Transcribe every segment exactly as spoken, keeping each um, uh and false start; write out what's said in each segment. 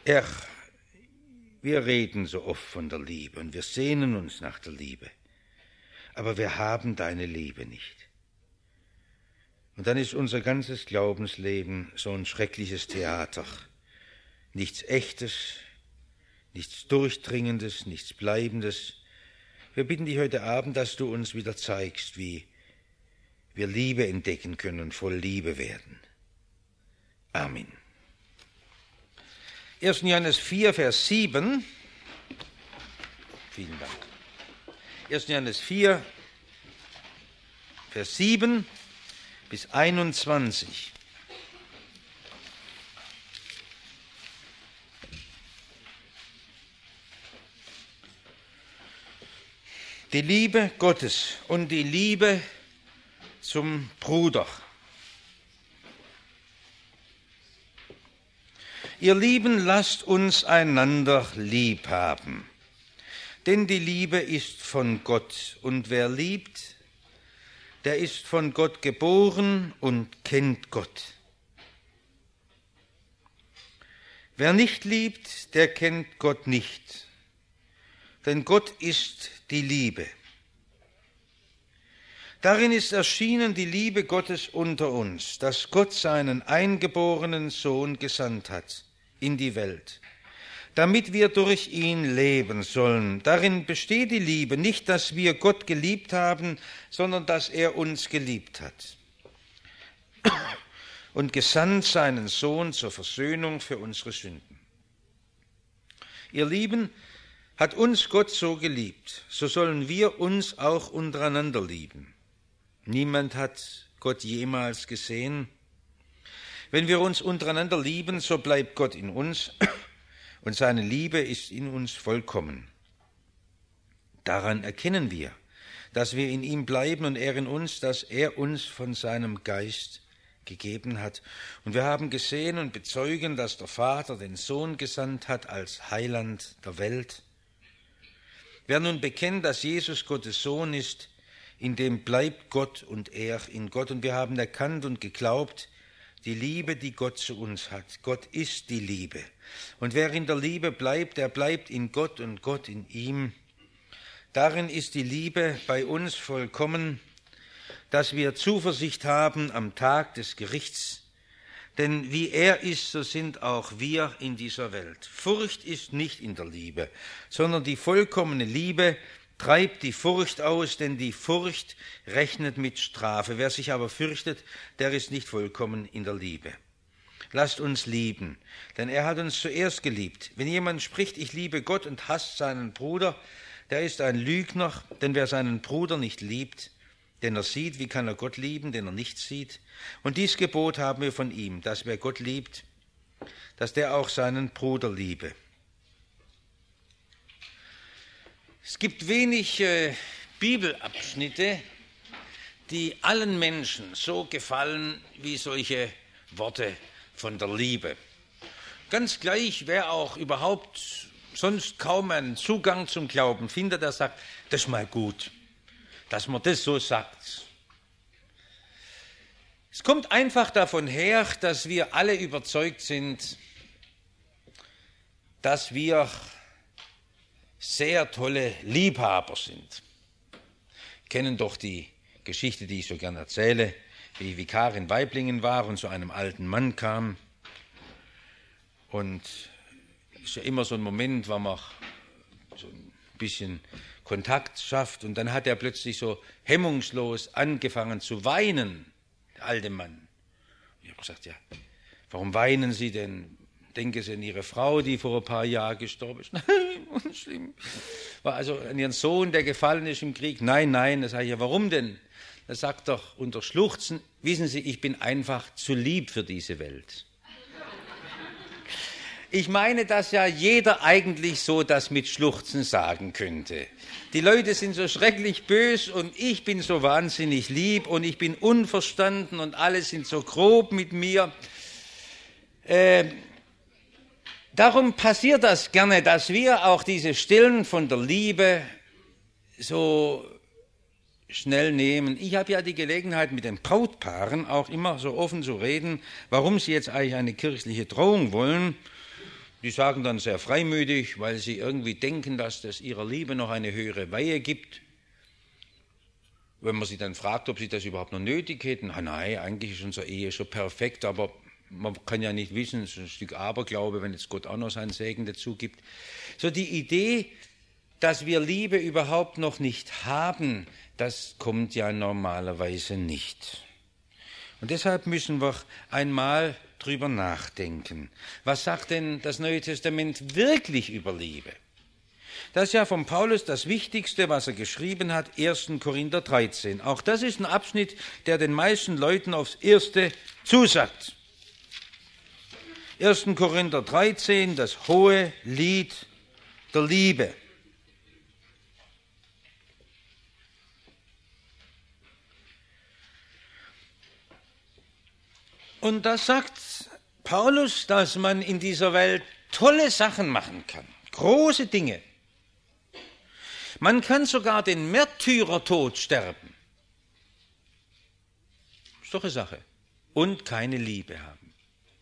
Herr, wir reden so oft von der Liebe und wir sehnen uns nach der Liebe, aber wir haben deine Liebe nicht. Und dann ist unser ganzes Glaubensleben so ein schreckliches Theater. Nichts Echtes, nichts Durchdringendes, nichts Bleibendes. Wir bitten dich heute Abend, dass du uns wieder zeigst, wie wir Liebe entdecken können und voll Liebe werden. Amen. erster Johannes vier, Vers sieben. Vielen Dank. erster Johannes vier, Vers sieben bis einundzwanzig. Die Liebe Gottes und die Liebe zum Bruder. Ihr Lieben, lasst uns einander lieb haben, denn die Liebe ist von Gott, und wer liebt, der ist von Gott geboren und kennt Gott. Wer nicht liebt, der kennt Gott nicht, denn Gott ist die Liebe. Darin ist erschienen die Liebe Gottes unter uns, dass Gott seinen eingeborenen Sohn gesandt hat in die Welt, damit wir durch ihn leben sollen. Darin besteht die Liebe, nicht, dass wir Gott geliebt haben, sondern dass er uns geliebt hat und gesandt seinen Sohn zur Versöhnung für unsere Sünden. Ihr Lieben, hat uns Gott so geliebt, so sollen wir uns auch untereinander lieben. Niemand hat Gott jemals gesehen. Wenn wir uns untereinander lieben, so bleibt Gott in uns und seine Liebe ist in uns vollkommen. Daran erkennen wir, dass wir in ihm bleiben und er in uns, dass er uns von seinem Geist gegeben hat. Und wir haben gesehen und bezeugen, dass der Vater den Sohn gesandt hat als Heiland der Welt. Wer nun bekennt, dass Jesus Gottes Sohn ist, in dem bleibt Gott und er in Gott. Und wir haben erkannt und geglaubt, die Liebe, die Gott zu uns hat. Gott ist die Liebe. Und wer in der Liebe bleibt, der bleibt in Gott und Gott in ihm. Darin ist die Liebe bei uns vollkommen, dass wir Zuversicht haben am Tag des Gerichts. Denn wie er ist, so sind auch wir in dieser Welt. Furcht ist nicht in der Liebe, sondern die vollkommene Liebe treibt die Furcht aus, denn die Furcht rechnet mit Strafe. Wer sich aber fürchtet, der ist nicht vollkommen in der Liebe. Lasst uns lieben, denn er hat uns zuerst geliebt. Wenn jemand spricht, ich liebe Gott und hasst seinen Bruder, der ist ein Lügner, denn wer seinen Bruder nicht liebt, den er sieht, wie kann er Gott lieben, den er nicht sieht? Und dies Gebot haben wir von ihm, dass wer Gott liebt, dass der auch seinen Bruder liebe. Es gibt wenig äh, Bibelabschnitte, die allen Menschen so gefallen wie solche Worte von der Liebe. Ganz gleich, wer auch überhaupt sonst kaum einen Zugang zum Glauben findet, der sagt, das ist mal gut, dass man das so sagt. Es kommt einfach davon her, dass wir alle überzeugt sind, dass wir sehr tolle Liebhaber sind. Wir kennen doch die Geschichte, die ich so gern erzähle, wie Vikar in Waiblingen war und zu einem alten Mann kam. Und es ist ja immer so ein Moment, wo man so ein bisschen Kontakt schafft. Und dann hat er plötzlich so hemmungslos angefangen zu weinen, der alte Mann. Ich habe gesagt, ja, warum weinen Sie denn? Denken Sie an Ihre Frau, die vor ein paar Jahren gestorben ist. Nein, unschlimm. War also an Ihren Sohn, der gefallen ist im Krieg. Nein, nein. Da sage ich, ja, warum denn? Er sagt doch unter Schluchzen, wissen Sie, ich bin einfach zu lieb für diese Welt. Ich meine, dass ja jeder eigentlich so das mit Schluchzen sagen könnte. Die Leute sind so schrecklich bös und ich bin so wahnsinnig lieb und ich bin unverstanden und alle sind so grob mit mir. Äh, darum passiert das gerne, dass wir auch diese Stillen von der Liebe so schnell nehmen. Ich habe ja die Gelegenheit, mit den Brautpaaren auch immer so offen zu reden, warum sie jetzt eigentlich eine kirchliche Trauung wollen. Die sagen dann sehr freimütig, weil sie irgendwie denken, dass das ihrer Liebe noch eine höhere Weihe gibt. Wenn man sie dann fragt, ob sie das überhaupt noch nötig hätten, ah, nein, eigentlich ist unsere Ehe schon perfekt, aber man kann ja nicht wissen, es ist ein Stück Aberglaube, wenn jetzt Gott auch noch seinen Segen dazu gibt. So die Idee, dass wir Liebe überhaupt noch nicht haben, das kommt ja normalerweise nicht. Und deshalb müssen wir einmal drüber nachdenken. Was sagt denn das Neue Testament wirklich über Liebe? Das ist ja von Paulus das Wichtigste, was er geschrieben hat, erster Korinther dreizehn. Auch das ist ein Abschnitt, der den meisten Leuten aufs Erste zusagt. erster Korinther dreizehn, das hohe Lied der Liebe. Und da sagt Paulus, dass man in dieser Welt tolle Sachen machen kann, große Dinge. Man kann sogar den Märtyrertod sterben. Ist doch eine Sache. Und keine Liebe haben.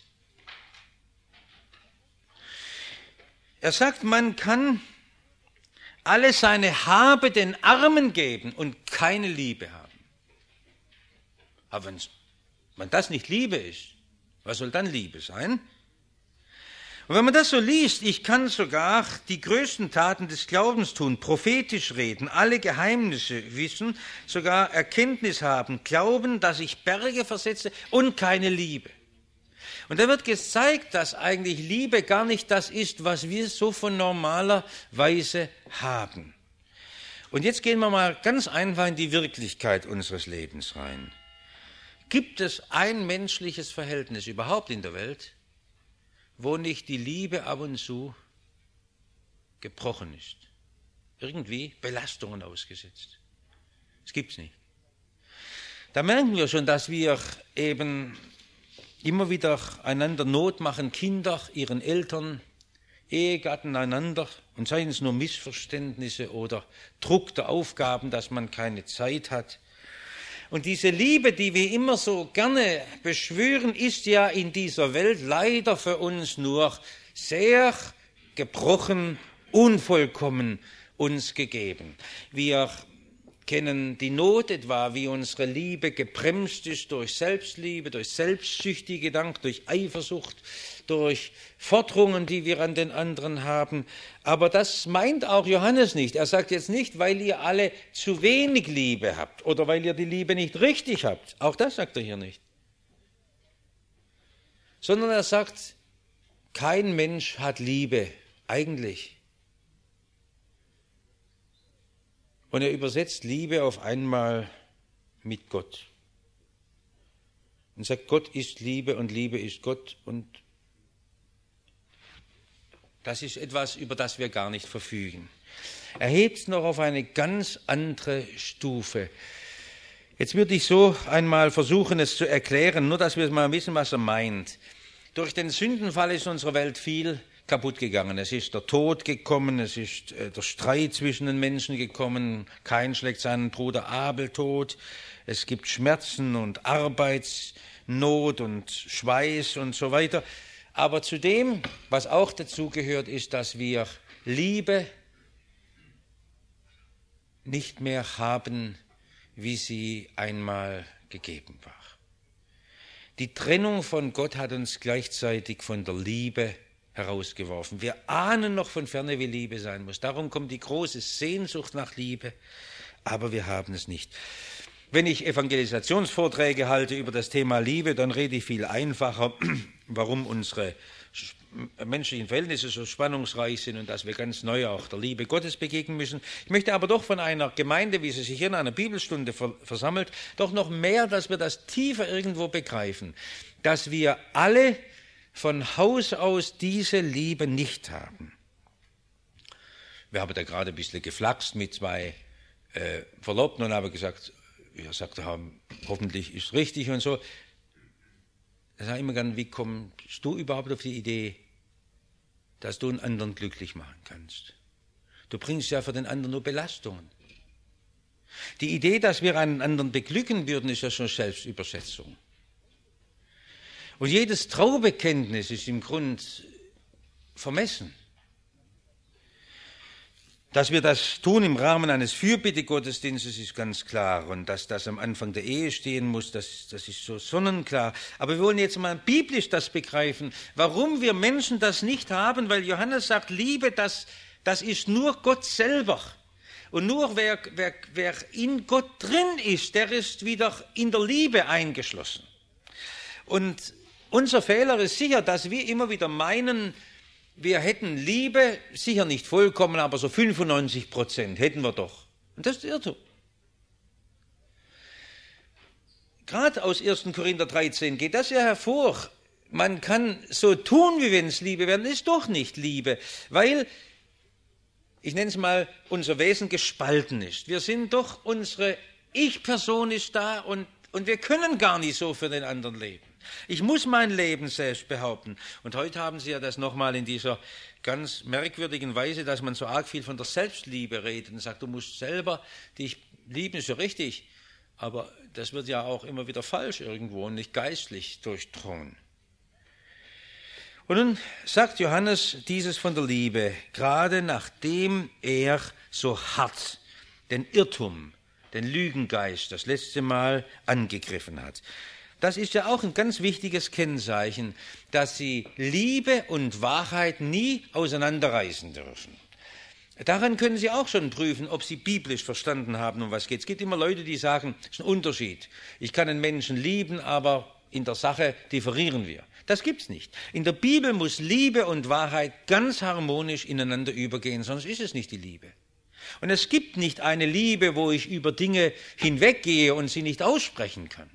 Er sagt, man kann alle seine Habe den Armen geben und keine Liebe haben. Aber wenn wenn das nicht Liebe ist, was soll dann Liebe sein? Und wenn man das so liest, ich kann sogar die größten Taten des Glaubens tun, prophetisch reden, alle Geheimnisse wissen, sogar Erkenntnis haben, glauben, dass ich Berge versetze und keine Liebe. Und da wird gezeigt, dass eigentlich Liebe gar nicht das ist, was wir so von normaler Weise haben. Und jetzt gehen wir mal ganz einfach in die Wirklichkeit unseres Lebens rein. Gibt es ein menschliches Verhältnis überhaupt in der Welt, wo nicht die Liebe ab und zu gebrochen ist? Irgendwie Belastungen ausgesetzt. Das gibt es nicht. Da merken wir schon, dass wir eben immer wieder einander Not machen, Kinder, ihren Eltern, Ehegatten einander, und seien es nur Missverständnisse oder Druck der Aufgaben, dass man keine Zeit hat. Und diese Liebe, die wir immer so gerne beschwören, ist ja in dieser Welt leider für uns nur sehr gebrochen, unvollkommen uns gegeben. Wir kennen die Not etwa, wie unsere Liebe gebremst ist durch Selbstliebe, durch selbstsüchtige Gedanken, durch Eifersucht, durch Forderungen, die wir an den anderen haben. Aber das meint auch Johannes nicht. Er sagt jetzt nicht, weil ihr alle zu wenig Liebe habt oder weil ihr die Liebe nicht richtig habt. Auch das sagt er hier nicht. Sondern er sagt, kein Mensch hat Liebe, eigentlich. Und er übersetzt Liebe auf einmal mit Gott. Und sagt, Gott ist Liebe und Liebe ist Gott. Und das ist etwas, über das wir gar nicht verfügen. Er hebt es noch auf eine ganz andere Stufe. Jetzt würde ich so einmal versuchen, es zu erklären, nur dass wir mal wissen, was er meint. Durch den Sündenfall ist unsere Welt viel kaputt gegangen. Es ist der Tod gekommen, es ist äh, der Streit zwischen den Menschen gekommen. Kain schlägt seinen Bruder Abel tot. Es gibt Schmerzen und Arbeitsnot und Schweiß und so weiter. Aber zu dem, was auch dazugehört, ist, dass wir Liebe nicht mehr haben, wie sie einmal gegeben war. Die Trennung von Gott hat uns gleichzeitig von der Liebe herausgeworfen. Wir ahnen noch von ferne, wie Liebe sein muss. Darum kommt die große Sehnsucht nach Liebe, aber wir haben es nicht. Wenn ich Evangelisationsvorträge halte über das Thema Liebe, dann rede ich viel einfacher, warum unsere menschlichen Verhältnisse so spannungsreich sind und dass wir ganz neu auch der Liebe Gottes begegnen müssen. Ich möchte aber doch von einer Gemeinde, wie sie sich hier in einer Bibelstunde versammelt, doch noch mehr, dass wir das tiefer irgendwo begreifen, dass wir alle von Haus aus diese Liebe nicht haben. Wir haben da gerade ein bisschen geflaxt mit zwei äh, Verlobten und haben gesagt, wir sagten haben, hoffentlich ist richtig und so. Da sage ich immer gern, wie kommst du überhaupt auf die Idee, dass du einen anderen glücklich machen kannst? Du bringst ja für den anderen nur Belastungen. Die Idee, dass wir einen anderen beglücken würden, ist ja schon Selbstüberschätzung. Und jedes Traubekenntnis ist im Grund vermessen. Dass wir das tun im Rahmen eines Fürbittegottesdienstes ist ganz klar, und dass das am Anfang der Ehe stehen muss, das, das ist so sonnenklar. Aber wir wollen jetzt mal biblisch das begreifen, warum wir Menschen das nicht haben, weil Johannes sagt, Liebe, das, das ist nur Gott selber. Und nur wer, wer, wer in Gott drin ist, der ist wieder in der Liebe eingeschlossen. Und unser Fehler ist sicher, dass wir immer wieder meinen, wir hätten Liebe, sicher nicht vollkommen, aber so fünfundneunzig Prozent hätten wir doch. Und das ist Irrtum. Gerade aus ersten Korinther dreizehn geht das ja hervor. Man kann so tun, wie wenn es Liebe wäre, ist doch nicht Liebe, weil, ich nenne es mal, unser Wesen gespalten ist. Wir sind doch, unsere Ich-Person ist da und, und wir können gar nicht so für den anderen leben. Ich muss mein Leben selbst behaupten. Und heute haben Sie ja das nochmal in dieser ganz merkwürdigen Weise, dass man so arg viel von der Selbstliebe redet und sagt, du musst selber dich lieben, ist ja richtig. Aber das wird ja auch immer wieder falsch irgendwo und nicht geistlich durchdrungen. Und nun sagt Johannes dieses von der Liebe, gerade nachdem er so hart den Irrtum, den Lügengeist das letzte Mal angegriffen hat. Das ist ja auch ein ganz wichtiges Kennzeichen, dass Sie Liebe und Wahrheit nie auseinanderreißen dürfen. Daran können Sie auch schon prüfen, ob Sie biblisch verstanden haben, um was geht. Es gibt immer Leute, die sagen, es ist ein Unterschied. Ich kann einen Menschen lieben, aber in der Sache differieren wir. Das gibt's nicht. In der Bibel muss Liebe und Wahrheit ganz harmonisch ineinander übergehen, sonst ist es nicht die Liebe. Und es gibt nicht eine Liebe, wo ich über Dinge hinweggehe und sie nicht aussprechen kann.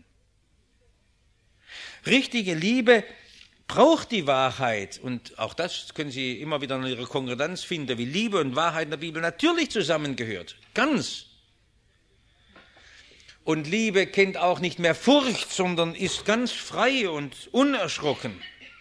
Richtige Liebe braucht die Wahrheit, und auch das können Sie immer wieder in Ihrer Konkordanz finden, wie Liebe und Wahrheit in der Bibel natürlich zusammengehört, ganz. Und Liebe kennt auch nicht mehr Furcht, sondern ist ganz frei und unerschrocken.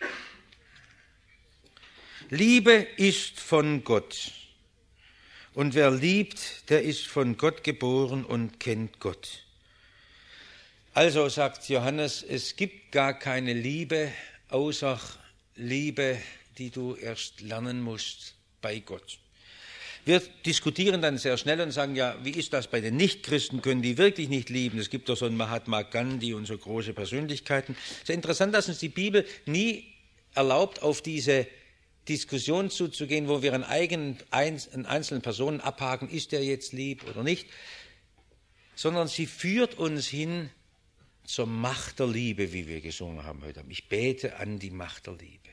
Liebe ist von Gott, und wer liebt, der ist von Gott geboren und kennt Gott. Also sagt Johannes, es gibt gar keine Liebe, außer Liebe, die du erst lernen musst bei Gott. Wir diskutieren dann sehr schnell und sagen, ja, wie ist das bei den Nichtchristen, können die wirklich nicht lieben? Es gibt doch so einen Mahatma Gandhi und so große Persönlichkeiten. Es ist interessant, dass uns die Bibel nie erlaubt, auf diese Diskussion zuzugehen, wo wir an eigenen, an einzelnen Personen abhaken, ist der jetzt lieb oder nicht, sondern sie führt uns hin zur Macht der Liebe, wie wir gesungen haben heute Abend. Ich bete an die Macht der Liebe.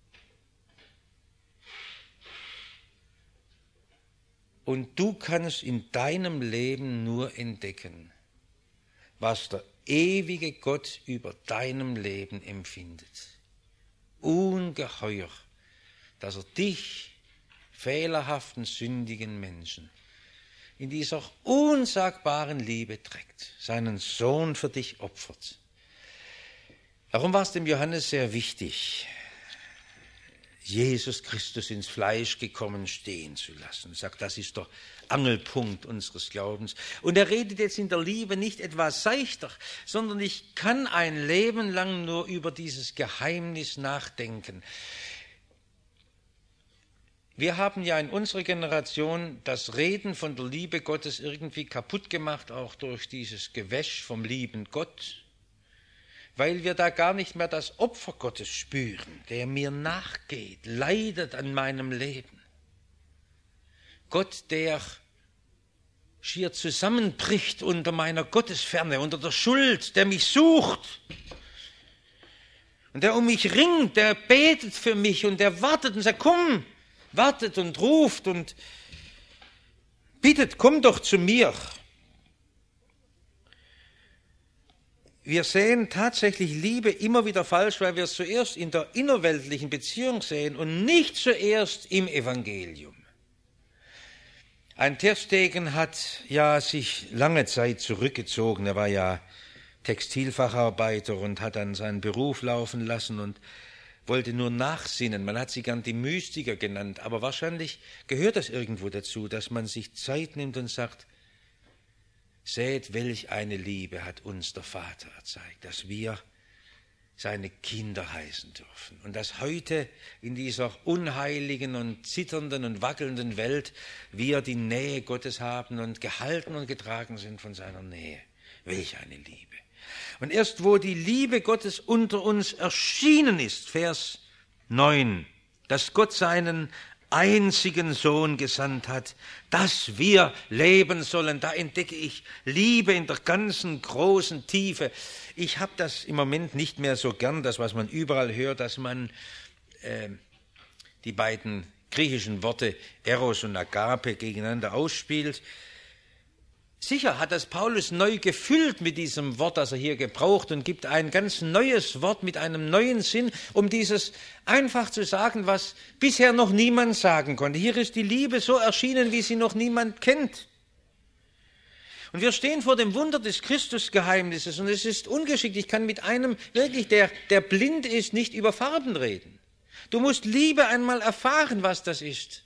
Und du kannst in deinem Leben nur entdecken, was der ewige Gott über deinem Leben empfindet. Ungeheuer, dass er dich, fehlerhaften, sündigen Menschen, in dieser unsagbaren Liebe trägt, seinen Sohn für dich opfert. Darum war es dem Johannes sehr wichtig, Jesus Christus ins Fleisch gekommen stehen zu lassen. Er sagt, das ist der Angelpunkt unseres Glaubens. Und er redet jetzt in der Liebe nicht etwas seichter, sondern ich kann ein Leben lang nur über dieses Geheimnis nachdenken. Wir haben ja in unserer Generation das Reden von der Liebe Gottes irgendwie kaputt gemacht, auch durch dieses Gewäsch vom lieben Gott, weil wir da gar nicht mehr das Opfer Gottes spüren, der mir nachgeht, leidet an meinem Leben. Gott, der schier zusammenbricht unter meiner Gottesferne, unter der Schuld, der mich sucht und der um mich ringt, der betet für mich und der wartet und sagt, komm, wartet und ruft und bittet, komm doch zu mir. Wir sehen tatsächlich Liebe immer wieder falsch, weil wir es zuerst in der innerweltlichen Beziehung sehen und nicht zuerst im Evangelium. Ein Ter Stegen hat ja sich lange Zeit zurückgezogen. Er war ja Textilfacharbeiter und hat dann seinen Beruf laufen lassen und wollte nur nachsinnen. Man hat sie gern die Mystiker genannt, aber wahrscheinlich gehört das irgendwo dazu, dass man sich Zeit nimmt und sagt, seht, welch eine Liebe hat uns der Vater erzeigt, dass wir seine Kinder heißen dürfen. Und dass heute in dieser unheiligen und zitternden und wackelnden Welt wir die Nähe Gottes haben und gehalten und getragen sind von seiner Nähe. Welch eine Liebe. Und erst wo die Liebe Gottes unter uns erschienen ist, Vers neun, dass Gott seinen einzigen Sohn gesandt hat, dass wir leben sollen. Da entdecke ich Liebe in der ganzen großen Tiefe. Ich habe das im Moment nicht mehr so gern, das, was man überall hört, dass man äh, die beiden griechischen Worte Eros und Agape gegeneinander ausspielt. Sicher hat das Paulus neu gefüllt mit diesem Wort, das er hier gebraucht, und gibt ein ganz neues Wort mit einem neuen Sinn, um dieses einfach zu sagen, was bisher noch niemand sagen konnte. Hier ist die Liebe so erschienen, wie sie noch niemand kennt. Und wir stehen vor dem Wunder des Christusgeheimnisses, und es ist ungeschickt. Ich kann mit einem wirklich, der, der blind ist, nicht über Farben reden. Du musst Liebe einmal erfahren, was das ist.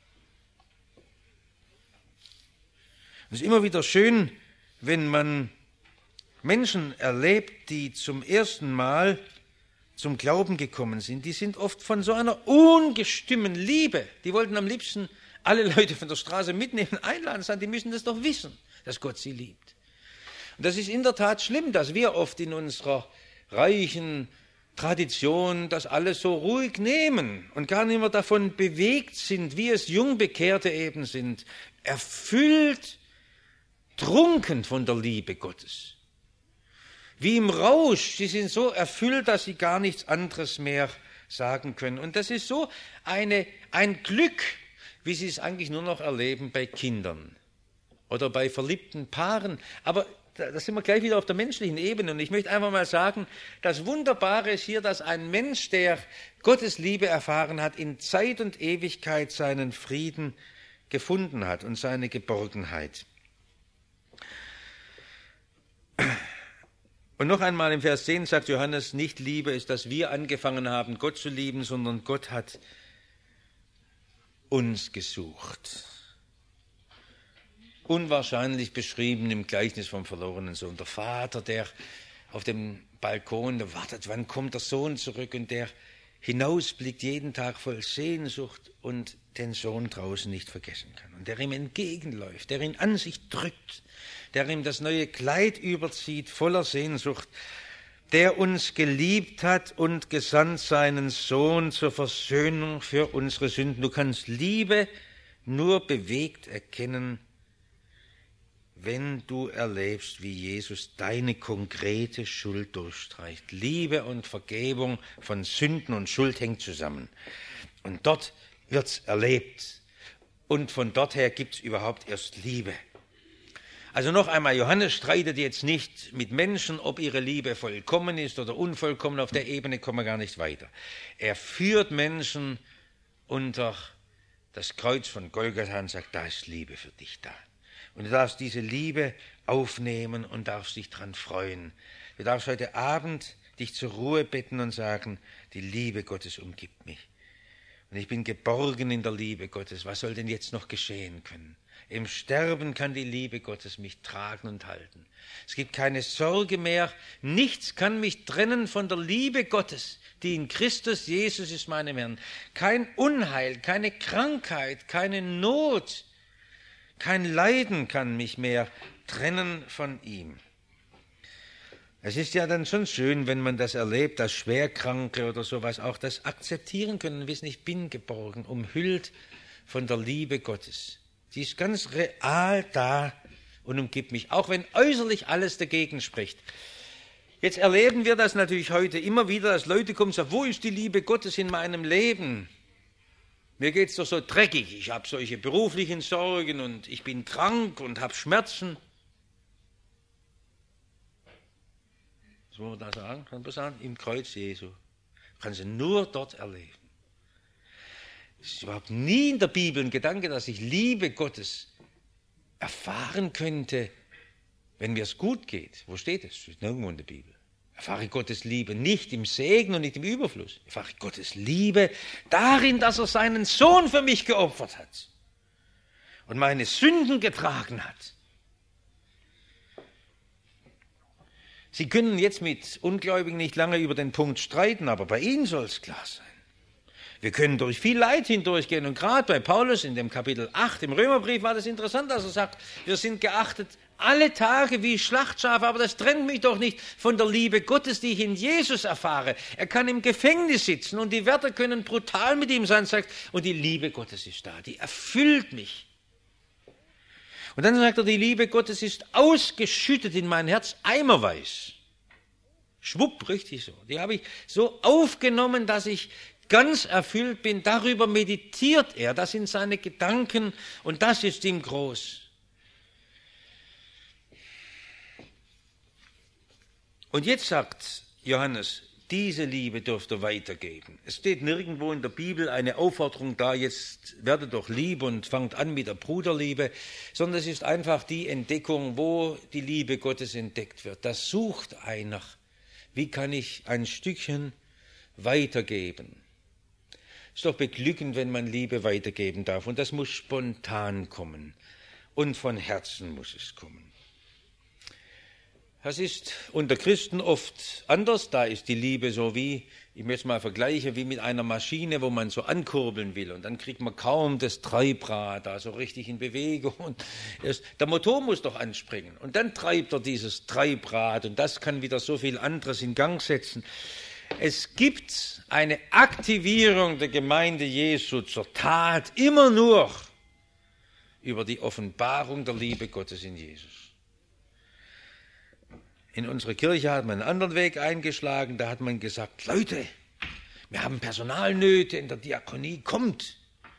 Es ist immer wieder schön, wenn man Menschen erlebt, die zum ersten Mal zum Glauben gekommen sind. Die sind oft von so einer ungestümmen Liebe. Die wollten am liebsten alle Leute von der Straße mitnehmen, einladen, sagen, die müssen das doch wissen, dass Gott sie liebt. Und das ist in der Tat schlimm, dass wir oft in unserer reichen Tradition das alles so ruhig nehmen und gar nicht mehr davon bewegt sind, wie es Jungbekehrte eben sind, erfüllt, trunken von der Liebe Gottes. Wie im Rausch, sie sind so erfüllt, dass sie gar nichts anderes mehr sagen können. Und das ist so eine, ein Glück, wie sie es eigentlich nur noch erleben bei Kindern oder bei verliebten Paaren. Aber da sind wir gleich wieder auf der menschlichen Ebene. Und ich möchte einfach mal sagen, das Wunderbare ist hier, dass ein Mensch, der Gottes Liebe erfahren hat, in Zeit und Ewigkeit seinen Frieden gefunden hat und seine Geborgenheit. Und noch einmal im Vers zehn sagt Johannes, nicht Liebe ist, dass wir angefangen haben, Gott zu lieben, sondern Gott hat uns gesucht. Unwahrscheinlich beschrieben im Gleichnis vom verlorenen Sohn. Der Vater, der auf dem Balkon der wartet, wann kommt der Sohn zurück, und der hinausblickt jeden Tag voll Sehnsucht und den Sohn draußen nicht vergessen kann. Und der ihm entgegenläuft, der ihn an sich drückt, der ihm das neue Kleid überzieht, voller Sehnsucht, der uns geliebt hat und gesandt seinen Sohn zur Versöhnung für unsere Sünden. Du kannst Liebe nur bewegt erkennen, wenn du erlebst, wie Jesus deine konkrete Schuld durchstreicht. Liebe und Vergebung von Sünden und Schuld hängt zusammen. Und dort wird's erlebt. Und von dort her gibt's überhaupt erst Liebe. Also noch einmal, Johannes streitet jetzt nicht mit Menschen, ob ihre Liebe vollkommen ist oder unvollkommen. Auf der Ebene kommen wir gar nicht weiter. Er führt Menschen unter das Kreuz von Golgatha und sagt, da ist Liebe für dich da. Und du darfst diese Liebe aufnehmen und darfst dich daran freuen. Du darfst heute Abend dich zur Ruhe betten und sagen, die Liebe Gottes umgibt mich. Und ich bin geborgen in der Liebe Gottes. Was soll denn jetzt noch geschehen können? Im Sterben kann die Liebe Gottes mich tragen und halten. Es gibt keine Sorge mehr. Nichts kann mich trennen von der Liebe Gottes, die in Christus Jesus ist, meinem Herrn. Kein Unheil, keine Krankheit, keine Not, kein Leiden kann mich mehr trennen von ihm. Es ist ja dann schon schön, wenn man das erlebt, dass Schwerkranke oder sowas auch das akzeptieren können, wissen, ich bin geborgen, umhüllt von der Liebe Gottes. Die ist ganz real da und umgibt mich, auch wenn äußerlich alles dagegen spricht. Jetzt erleben wir das natürlich heute immer wieder, dass Leute kommen und sagen, wo ist die Liebe Gottes in meinem Leben? Mir geht es doch so dreckig, ich habe solche beruflichen Sorgen und ich bin krank und habe Schmerzen. Was wollen wir da sagen? Kann man sagen? Im Kreuz Jesu. Kann sie nur dort erleben. Es ist überhaupt nie in der Bibel ein Gedanke, dass ich Liebe Gottes erfahren könnte, wenn mir es gut geht. Wo steht es? Steht nirgendwo in der Bibel. Erfahre Gottes Liebe nicht im Segen und nicht im Überfluss. Erfahre Gottes Liebe darin, dass er seinen Sohn für mich geopfert hat und meine Sünden getragen hat. Sie können jetzt mit Ungläubigen nicht lange über den Punkt streiten, aber bei ihnen soll es klar sein. Wir können durch viel Leid hindurchgehen und gerade bei Paulus in dem Kapitel acht im Römerbrief war das interessant, dass er sagt, wir sind geachtet alle Tage wie Schlachtschafe, aber das trennt mich doch nicht von der Liebe Gottes, die ich in Jesus erfahre. Er kann im Gefängnis sitzen und die Wärter können brutal mit ihm sein, sagt, und die Liebe Gottes ist da, die erfüllt mich. Und dann sagt er, die Liebe Gottes ist ausgeschüttet in mein Herz eimerweise. Schwupp, richtig so. Die habe ich so aufgenommen, dass ich ganz erfüllt bin. Darüber meditiert er, das sind seine Gedanken und das ist ihm groß. Und jetzt sagt Johannes, diese Liebe dürft ihr weitergeben. Es steht nirgendwo in der Bibel eine Aufforderung da, jetzt werdet doch lieb und fangt an mit der Bruderliebe, sondern es ist einfach die Entdeckung, wo die Liebe Gottes entdeckt wird. Da sucht einer, wie kann ich ein Stückchen weitergeben. Es ist doch beglückend, wenn man Liebe weitergeben darf und das muss spontan kommen und von Herzen muss es kommen. Das ist unter Christen oft anders. Da ist die Liebe so wie, ich möchte es mal vergleichen, wie mit einer Maschine, wo man so ankurbeln will. Und dann kriegt man kaum das Treibrad da so richtig in Bewegung. Und erst, der Motor muss doch anspringen. Und dann treibt er dieses Treibrad. Und das kann wieder so viel anderes in Gang setzen. Es gibt eine Aktivierung der Gemeinde Jesu zur Tat immer nur über die Offenbarung der Liebe Gottes in Jesus. In unserer Kirche hat man einen anderen Weg eingeschlagen, da hat man gesagt, Leute, wir haben Personalnöte in der Diakonie, kommt.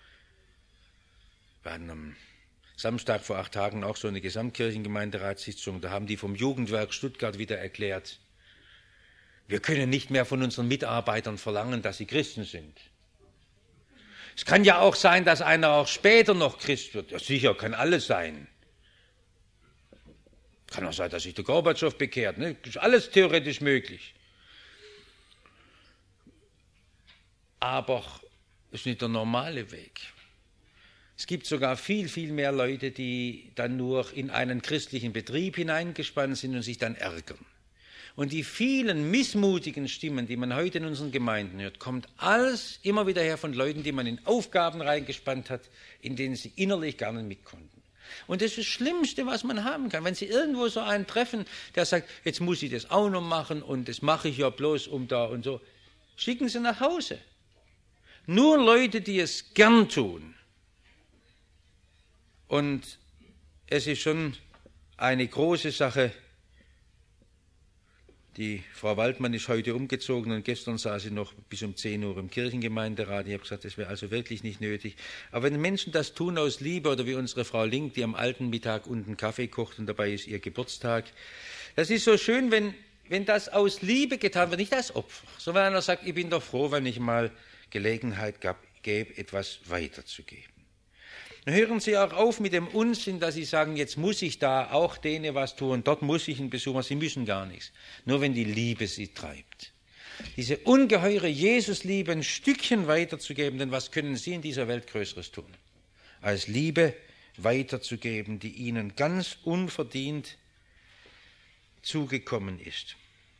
Wir hatten am Samstag vor acht Tagen auch so eine Gesamtkirchengemeinderatssitzung, da haben die vom Jugendwerk Stuttgart wieder erklärt, wir können nicht mehr von unseren Mitarbeitern verlangen, dass sie Christen sind. Es kann ja auch sein, dass einer auch später noch Christ wird. Ja, sicher, kann alles sein. Kann auch sein, dass sich der Gorbatschow bekehrt. Ne? Ist alles theoretisch möglich. Aber es ist nicht der normale Weg. Es gibt sogar viel, viel mehr Leute, die dann nur in einen christlichen Betrieb hineingespannt sind und sich dann ärgern. Und die vielen missmutigen Stimmen, die man heute in unseren Gemeinden hört, kommt alles immer wieder her von Leuten, die man in Aufgaben reingespannt hat, in denen sie innerlich gar nicht mit konnten. Und das ist das Schlimmste, was man haben kann. Wenn Sie irgendwo so einen treffen, der sagt, jetzt muss ich das auch noch machen und das mache ich ja bloß um da und so, schicken Sie nach Hause. Nur Leute, die es gern tun. Und es ist schon eine große Sache. Die Frau Waldmann ist heute umgezogen und gestern saß sie noch bis um zehn Uhr im Kirchengemeinderat. Ich habe gesagt, das wäre also wirklich nicht nötig. Aber wenn Menschen das tun aus Liebe oder wie unsere Frau Link, die am alten Mittag unten Kaffee kocht und dabei ist ihr Geburtstag, das ist so schön, wenn, wenn das aus Liebe getan wird, nicht als Opfer. So wenn einer sagt, ich bin doch froh, wenn ich mal Gelegenheit gab, gäbe, etwas weiterzugeben. Dann hören Sie auch auf mit dem Unsinn, dass Sie sagen, jetzt muss ich da auch denen was tun, dort muss ich einen Besuch machen. Sie müssen gar nichts. Nur wenn die Liebe Sie treibt. Diese ungeheure Jesusliebe ein Stückchen weiterzugeben, denn was können Sie in dieser Welt Größeres tun, als Liebe weiterzugeben, die Ihnen ganz unverdient zugekommen ist.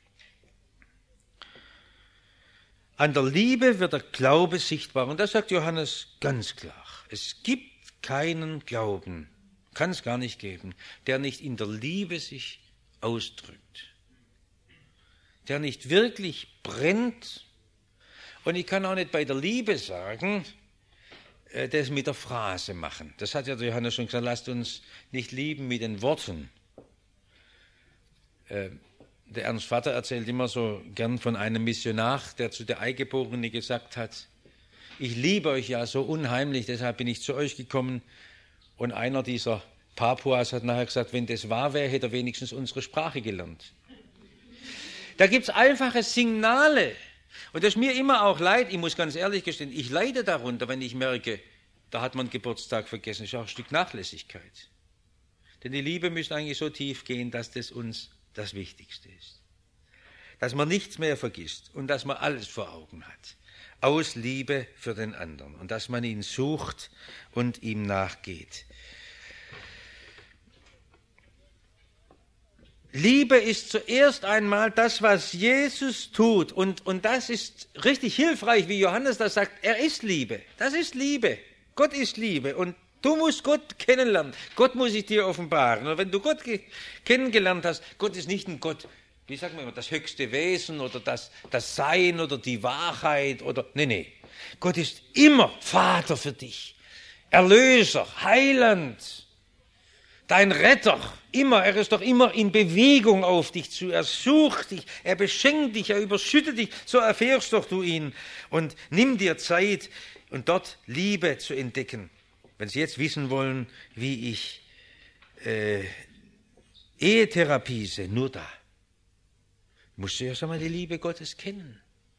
An der Liebe wird der Glaube sichtbar. Und das sagt Johannes ganz klar. Es gibt keinen Glauben, kann es gar nicht geben, der nicht in der Liebe sich ausdrückt, der nicht wirklich brennt. Und ich kann auch nicht bei der Liebe sagen, das mit der Phrase machen. Das hat ja der Johannes schon gesagt, lasst uns nicht lieben mit den Worten. Der Ernst Vater erzählt immer so gern von einem Missionar, der zu der Eingeborenen gesagt hat, ich liebe euch ja so unheimlich, deshalb bin ich zu euch gekommen. Und einer dieser Papuas hat nachher gesagt, wenn das wahr wäre, hätte er wenigstens unsere Sprache gelernt. Da gibt es einfache Signale. Und das ist mir immer auch leid, ich muss ganz ehrlich gestehen, ich leide darunter, wenn ich merke, da hat man Geburtstag vergessen. Das ist auch ein Stück Nachlässigkeit. Denn die Liebe müsste eigentlich so tief gehen, dass das uns das Wichtigste ist. Dass man nichts mehr vergisst und dass man alles vor Augen hat. Aus Liebe für den anderen und dass man ihn sucht und ihm nachgeht. Liebe ist zuerst einmal das, was Jesus tut. Und, und das ist richtig hilfreich, wie Johannes das sagt. Er ist Liebe. Das ist Liebe. Gott ist Liebe. Und du musst Gott kennenlernen. Gott muss sich dir offenbaren. Und wenn du Gott ge- kennengelernt hast, Gott ist nicht ein Gott, wie sagt man immer, das höchste Wesen oder das, das Sein oder die Wahrheit oder, nee, nee. Gott ist immer Vater für dich. Erlöser, Heiland, dein Retter. Immer, er ist doch immer in Bewegung auf dich zu. Er sucht dich, er beschenkt dich, er überschüttet dich. So erfährst doch du ihn. Und nimm dir Zeit, und dort Liebe zu entdecken. Wenn Sie jetzt wissen wollen, wie ich äh, Ehetherapie sehe, nur da. Musst du erst einmal die Liebe Gottes kennen.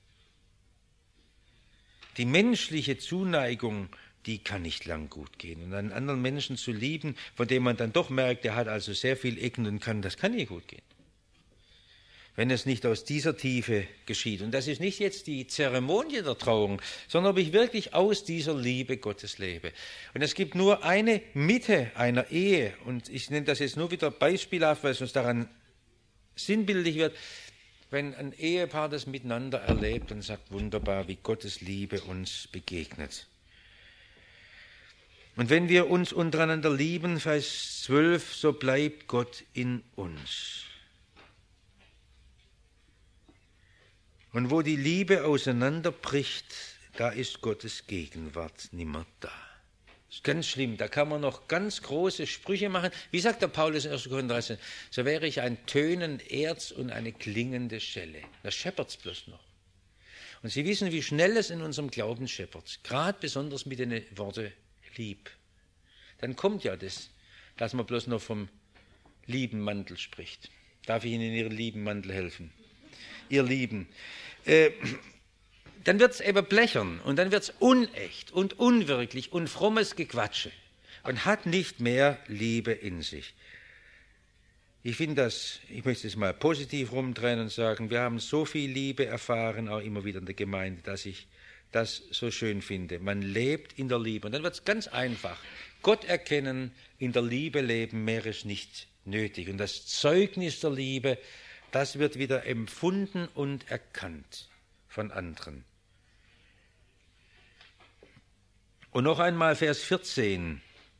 Die menschliche Zuneigung, die kann nicht lang gut gehen. Und einen anderen Menschen zu lieben, von dem man dann doch merkt, der hat also sehr viel Ecken und kann, das kann nie gut gehen. Wenn es nicht aus dieser Tiefe geschieht. Und das ist nicht jetzt die Zeremonie der Trauung, sondern ob ich wirklich aus dieser Liebe Gottes lebe. Und es gibt nur eine Mitte einer Ehe. Und ich nenne das jetzt nur wieder beispielhaft, weil es uns daran sinnbildlich wird. Wenn ein Ehepaar das miteinander erlebt und sagt, wunderbar, wie Gottes Liebe uns begegnet. Und wenn wir uns untereinander lieben, Vers zwölf, so bleibt Gott in uns. Und wo die Liebe auseinanderbricht, da ist Gottes Gegenwart nimmer da. Das ist ganz schlimm, da kann man noch ganz große Sprüche machen. Wie sagt der Paulus in erster Korinther dreizehn? So wäre ich ein tönend Erz und eine klingende Schelle. Das scheppert's bloß noch. Und Sie wissen, wie schnell es in unserem Glauben scheppert. Gerade besonders mit den Worten lieb. Dann kommt ja das, dass man bloß noch vom lieben Mantel spricht. Darf ich Ihnen in Ihren lieben Mantel helfen? Ihr Lieben. Äh, dann wird es eben blechern und dann wird es unecht und unwirklich und frommes Gequatsche und hat nicht mehr Liebe in sich. Ich finde das, ich möchte es mal positiv rumdrehen und sagen, wir haben so viel Liebe erfahren, auch immer wieder in der Gemeinde, dass ich das so schön finde. Man lebt in der Liebe und dann wird es ganz einfach. Gott erkennen, in der Liebe leben, mehr ist nicht nötig. Und das Zeugnis der Liebe, das wird wieder empfunden und erkannt von anderen. Und noch einmal Vers vierzehn.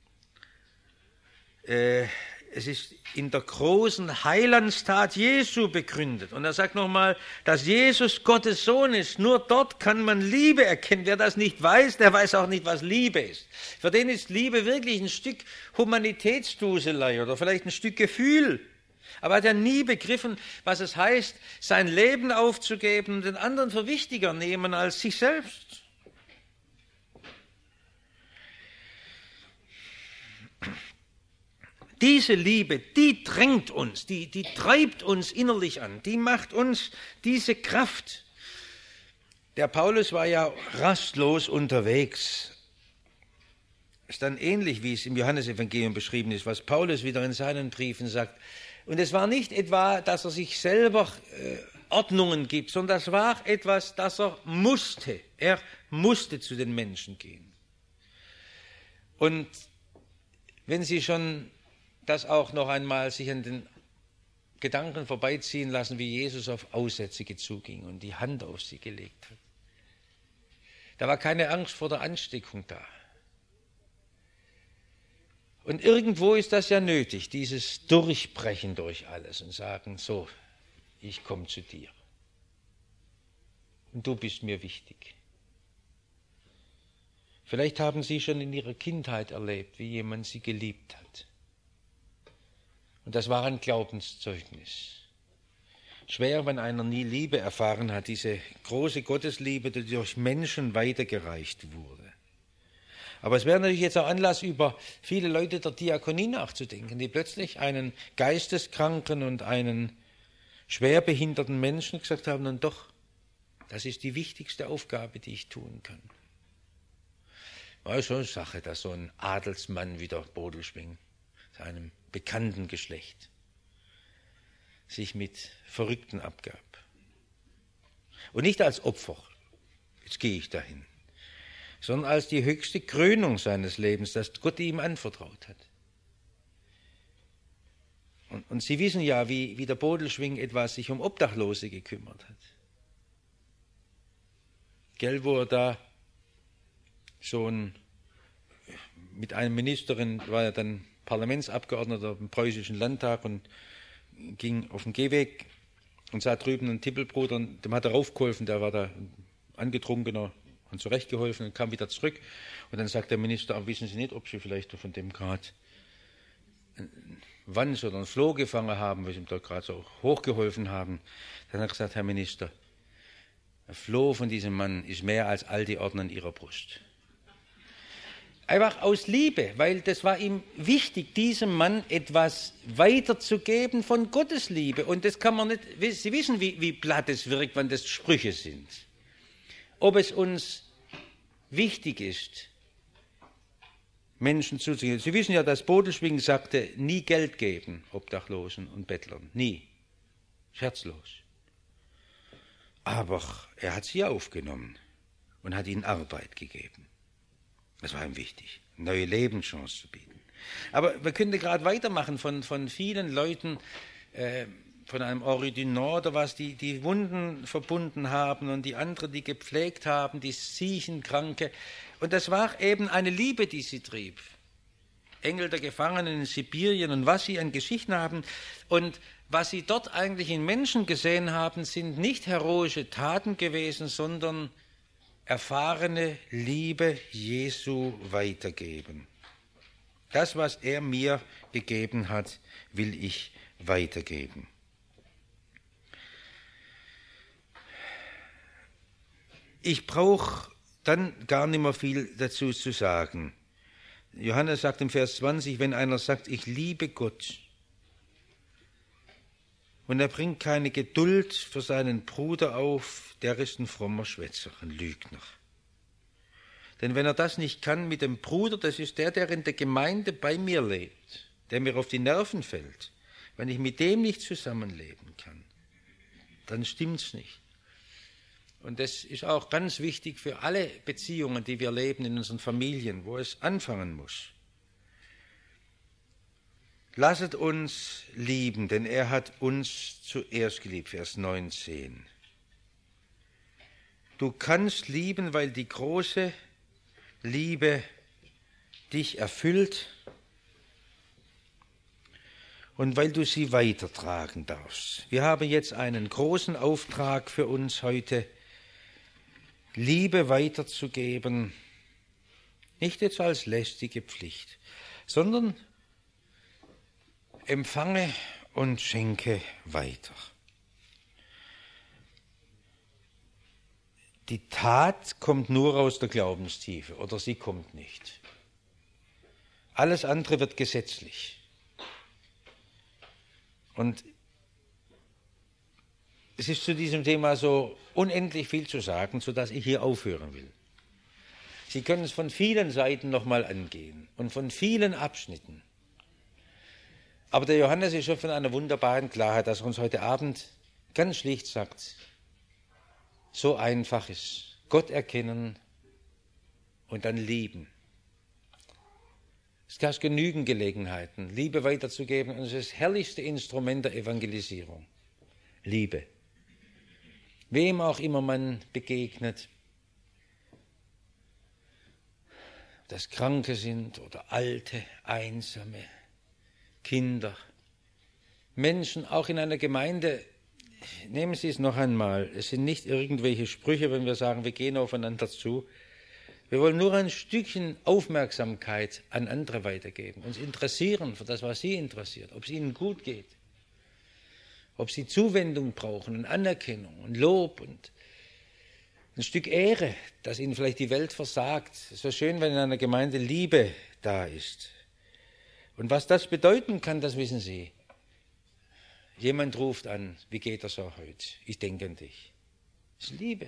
Äh, es ist in der großen Heilandstat Jesu begründet. Und er sagt nochmal, dass Jesus Gottes Sohn ist. Nur dort kann man Liebe erkennen. Wer das nicht weiß, der weiß auch nicht, was Liebe ist. Für den ist Liebe wirklich ein Stück Humanitätsduselei oder vielleicht ein Stück Gefühl. Aber er hat ja nie begriffen, was es heißt, sein Leben aufzugeben und den anderen für wichtiger nehmen als sich selbst. Diese Liebe, die drängt uns, die, die treibt uns innerlich an, die macht uns diese Kraft. Der Paulus war ja rastlos unterwegs. Ist dann ähnlich, wie es im Johannesevangelium beschrieben ist, was Paulus wieder in seinen Briefen sagt. Und es war nicht etwa, dass er sich selber äh, Ordnungen gibt, sondern das war etwas, das er musste. Er musste zu den Menschen gehen. Und wenn Sie schon das auch noch einmal sich an den Gedanken vorbeiziehen lassen, wie Jesus auf Aussätzige zuging und die Hand auf sie gelegt hat. Da war keine Angst vor der Ansteckung da. Und irgendwo ist das ja nötig, dieses Durchbrechen durch alles und sagen, so, ich komme zu dir. Und du bist mir wichtig. Vielleicht haben Sie schon in Ihrer Kindheit erlebt, wie jemand Sie geliebt hat. Und das war ein Glaubenszeugnis. Schwer, wenn einer nie Liebe erfahren hat, diese große Gottesliebe, die durch Menschen weitergereicht wurde. Aber es wäre natürlich jetzt auch Anlass, über viele Leute der Diakonie nachzudenken, die plötzlich einen geisteskranken und einen schwerbehinderten Menschen gesagt haben, und doch, das ist die wichtigste Aufgabe, die ich tun kann. War schon eine Sache, dass so ein Adelsmann wie der Bodelschwing, seinem bekannten Geschlecht, sich mit Verrückten abgab. Und nicht als Opfer, jetzt gehe ich dahin, sondern als die höchste Krönung seines Lebens, das Gott ihm anvertraut hat. Und, und Sie wissen ja, wie, wie der Bodelschwingh etwas sich um Obdachlose gekümmert hat. Gell, wo er da so ein, mit einer Ministerin, war er dann Parlamentsabgeordneter im preußischen Landtag und ging auf den Gehweg und sah drüben einen Tippelbruder und dem hat er raufgeholfen, der war da angetrunkener und zurechtgeholfen und kam wieder zurück. Und dann sagt der Minister, aber wissen Sie nicht, ob Sie vielleicht von dem gerade einen Wanns oder einen Floh gefangen haben, weil Sie ihm da gerade so hochgeholfen haben. Dann hat er gesagt, Herr Minister, ein Floh von diesem Mann ist mehr als all die Orden an Ihrer Brust. Einfach aus Liebe, weil das war ihm wichtig, diesem Mann etwas weiterzugeben von Gottes Liebe. Und das kann man nicht, Sie wissen, wie, wie platt es wirkt, wenn das Sprüche sind. Ob es uns wichtig ist, Menschen zuzugeben. Sie wissen ja, dass Bodelschwingh sagte, nie Geld geben, Obdachlosen und Bettlern. Nie. Scherzlos. Aber er hat sie aufgenommen und hat ihnen Arbeit gegeben. Das war ihm wichtig, eine neue Lebenschance zu bieten. Aber wir könnten gerade weitermachen von, von vielen Leuten, äh, von einem Henri Dunant oder was, die die Wunden verbunden haben und die anderen, die gepflegt haben, die Siechenkranke. Und das war eben eine Liebe, die sie trieb. Engel der Gefangenen in Sibirien und was sie an Geschichten haben. Und was sie dort eigentlich in Menschen gesehen haben, sind nicht heroische Taten gewesen, sondern erfahrene Liebe Jesu weitergeben. Das, was er mir gegeben hat, will ich weitergeben. Ich brauche dann gar nicht mehr viel dazu zu sagen. Johannes sagt im Vers zwanzig, wenn einer sagt, ich liebe Gott, und er bringt keine Geduld für seinen Bruder auf, der ist ein frommer Schwätzer, ein Lügner. Denn wenn er das nicht kann mit dem Bruder, das ist der, der in der Gemeinde bei mir lebt, der mir auf die Nerven fällt, wenn ich mit dem nicht zusammenleben kann, dann stimmt's nicht. Und das ist auch ganz wichtig für alle Beziehungen, die wir leben in unseren Familien, wo es anfangen muss. Lasset uns lieben, denn er hat uns zuerst geliebt, Vers neunzehn. Du kannst lieben, weil die große Liebe dich erfüllt und weil du sie weitertragen darfst. Wir haben jetzt einen großen Auftrag für uns heute, Liebe weiterzugeben, nicht jetzt als lästige Pflicht, sondern empfange und schenke weiter. Die Tat kommt nur aus der Glaubenstiefe oder sie kommt nicht. Alles andere wird gesetzlich. Und es ist zu diesem Thema so unendlich viel zu sagen, sodass ich hier aufhören will. Sie können es von vielen Seiten nochmal angehen und von vielen Abschnitten. Aber der Johannes ist schon von einer wunderbaren Klarheit, dass er uns heute Abend ganz schlicht sagt, so einfach ist, Gott erkennen und dann lieben. Es gab genügend Gelegenheiten, Liebe weiterzugeben, und es ist das herrlichste Instrument der Evangelisierung. Liebe. Wem auch immer man begegnet, ob das Kranke sind oder Alte, Einsame, Kinder, Menschen, auch in einer Gemeinde, nehmen Sie es noch einmal, es sind nicht irgendwelche Sprüche, wenn wir sagen, wir gehen aufeinander zu. Wir wollen nur ein Stückchen Aufmerksamkeit an andere weitergeben, uns interessieren für das, was Sie interessiert, ob es Ihnen gut geht, ob Sie Zuwendung brauchen und Anerkennung und Lob und ein Stück Ehre, dass Ihnen vielleicht die Welt versagt. Es ist so schön, wenn in einer Gemeinde Liebe da ist. Und was das bedeuten kann, das wissen Sie. Jemand ruft an, wie geht das auch heute? Ich denke an dich. Das ist Liebe.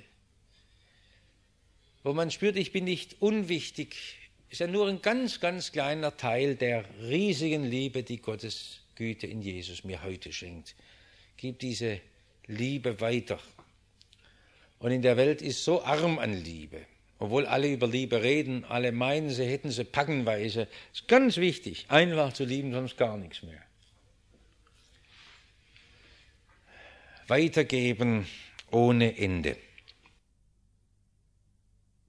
Wo man spürt, ich bin nicht unwichtig, ist ja nur ein ganz, ganz kleiner Teil der riesigen Liebe, die Gottes Güte in Jesus mir heute schenkt. Gib diese Liebe weiter. Und in der Welt ist so arm an Liebe, obwohl alle über Liebe reden, alle meinen, sie hätten sie packenweise. Es ist ganz wichtig, einfach zu lieben, sonst gar nichts mehr. weitergeben ohne Ende.